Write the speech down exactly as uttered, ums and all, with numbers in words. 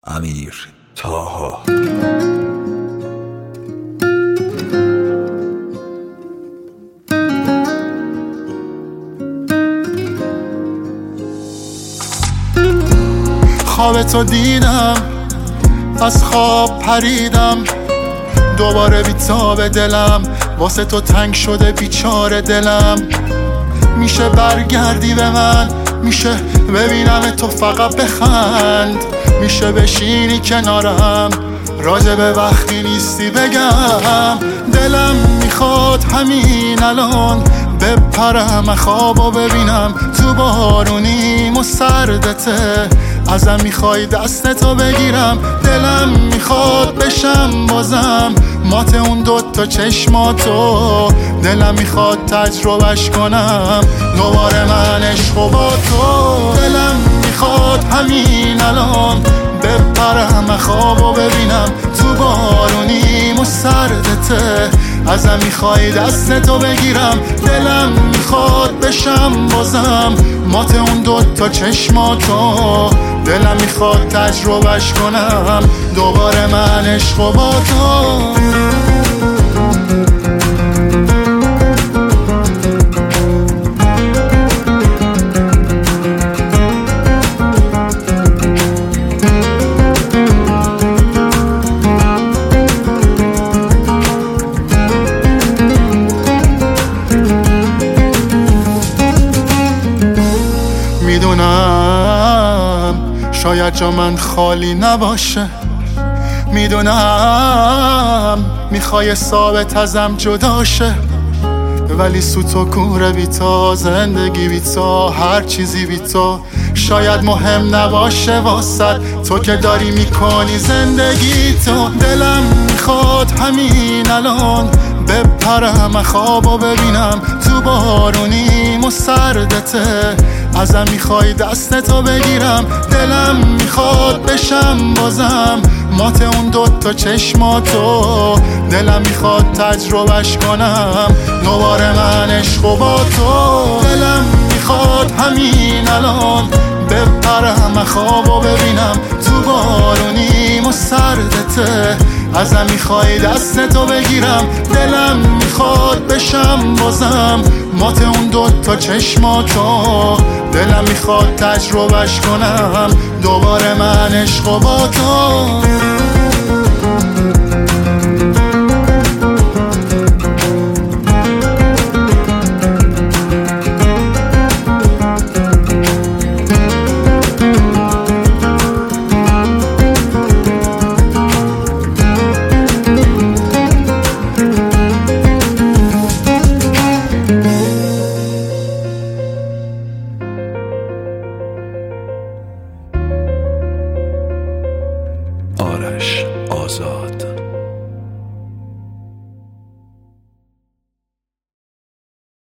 امیر طاها. خواب تو دیدم، از خواب پریدم، دوباره بیتاب دلم، واسه تو تنگ شده بیچاره دلم. میشه برگردی به من، میشه ببینم تو فقط بخند، میشه بشینی کنارم، راجع به وقتی نیستی بگم. دلم میخواد همین الان بپرم خوابو ببینم تو بارونیم و سردته، ازم میخوای دستتو بگیرم. دلم میخواد بشم بازم مات اون دوتا چشماتو، دلم میخواد تجربهش کنم دوباره من عشقو با تو. دلم میخواد همین الان بپرم خوابو ببینم تو بارونیم و سردته، ازم میخوای دستتو بگیرم. دلم میخواد بشم بازم مات اون دوتا چشماتو، دلم میخواد تجربهش کنم دوباره من عشقو با تو. میدونم شاید جا من خالی نباشه، میدونم میخوای ثابت ازم جداشه، ولی سوت و کوره بی تو، زندگی بی تو، هر چیزی بی تو شاید مهم نباشه واسد، تو که داری میکنی زندگی تو. دلم میخواد همین الان بپرم خوابو ببینم تو بارونیم و سردته، ازم میخوای دستتو بگیرم. دلم میخواد بشم بازم مات اون دوتا چشماتو، دلم میخواد تجربهش کنم دوباره من عشقو با تو. دلم میخواد همین الان بپرم خوابو ببینم تو بارونیم و سردته، ازم میخوای دستتو بگیرم. دلم میخواد بشم بازم مات اون دوتا چشماتو، دلم میخواد تجربهش کنم دوباره من عشقو با تو. آرش آزاد.